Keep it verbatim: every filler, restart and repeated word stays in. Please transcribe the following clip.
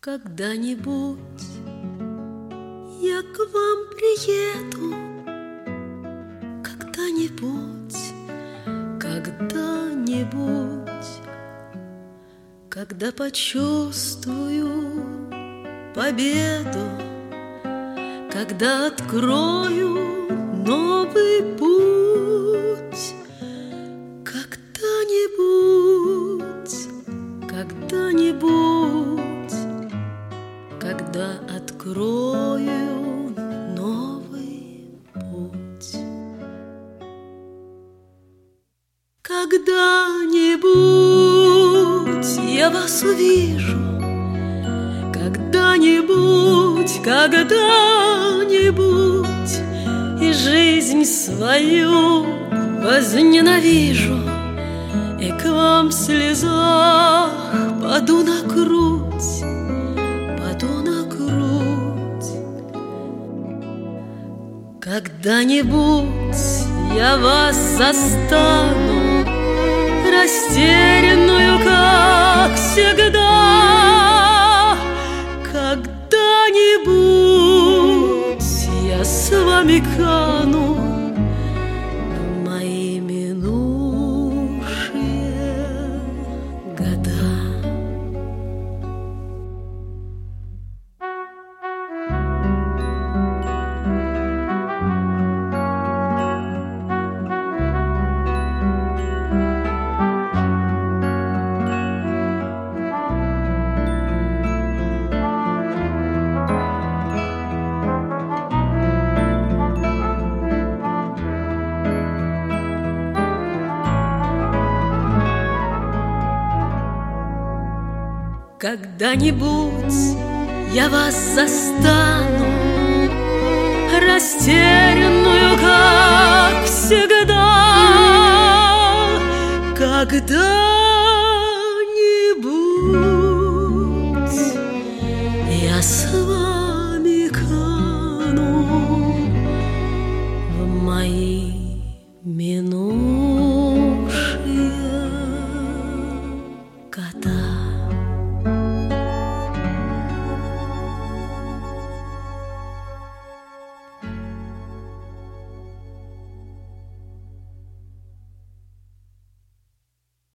Когда-нибудь я к вам приеду, когда-нибудь, когда-нибудь, когда почувствую победу, когда открою новый путь. Когда-нибудь, когда-нибудь, когда открою новый путь. Когда-нибудь я вас увижу, когда-нибудь, когда-нибудь, и жизнь свою возненавижу, и к вам в слезах паду на грудь, паду на грудь. Когда-нибудь я вас застану, растерянную, как всегда. Когда-нибудь я с вами кану в мои минувшие года. Когда-нибудь я вас застану, растерянную, как всегда. Когда